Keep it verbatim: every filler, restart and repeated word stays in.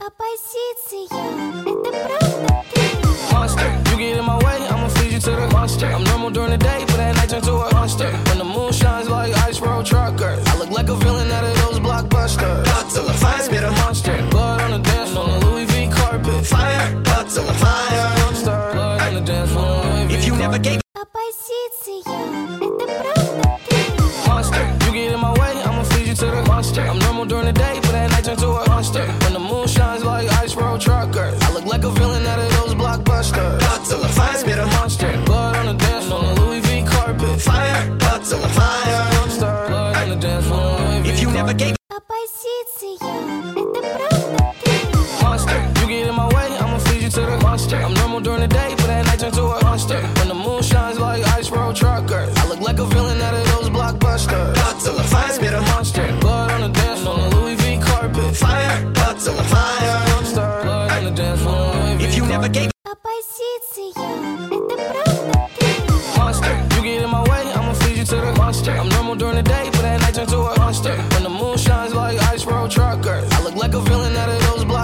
Оппозиция, это правда ты? Monster, you get in my way, I'ma feed you to the monster. I'm normal during the day, but at night turn to a monster. When the moon shines like ice road truckers, I look like a villain out of those blockbusters. Godzilla, fire, spit a monster. Blood on the dance floor, on the Louis V carpet. Fire, Godzilla, fire. Blood on the dance floor, Louis V If you never gave Оппозиция, это правда ты? Monster, you get in my way, I'ma feed you to the monster. I'm normal during the day, but at night turn to a monster. When the moon shines like ice road truckers, I look like a villain out of those blockbusters. Godzilla, fire, spit a monster. Blood on the dance floor, on the Louis V carpet. Fire, Godzilla, fire. Blood on the dance floor, Louis V If you never gave Оппозиция, это правда ты? Monster, you get in my way, I'ma feed you to the monster. I'm normal during the day, but at night turn to a monster. When the moon shines like ice road truckers, I look like a villain out of those blockbusters. Godzilla, fire, spit a monster. Blood on the dance floor, on the Louis V carpet. Fire, Godzilla, fire. Blood on the dance floor, Louis V If you never gave Оппозиция,